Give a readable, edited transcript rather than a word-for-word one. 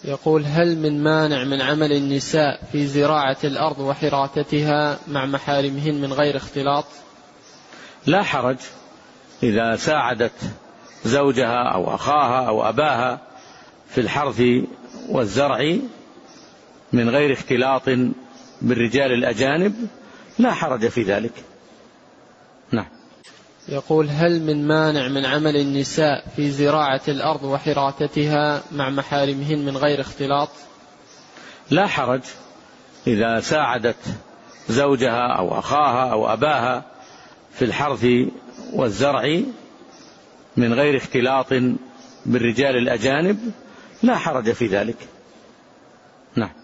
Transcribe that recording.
يقول: هل من مانع من عمل النساء في زراعة الأرض وحراثتها مع محارمهن من غير اختلاط؟ لا حرج إذا ساعدت زوجها أو أخاها أو أباها في الحرث والزرع من غير اختلاط بالرجال الأجانب، لا حرج في ذلك. نعم. يقول: هل من مانع من عمل النساء في زراعة الأرض وحراثتها مع محارمهن من غير اختلاط؟ لا حرج إذا ساعدت زوجها أو أخاها أو أباها في الحرث والزرع من غير اختلاط بالرجال الأجانب، لا حرج في ذلك. نعم.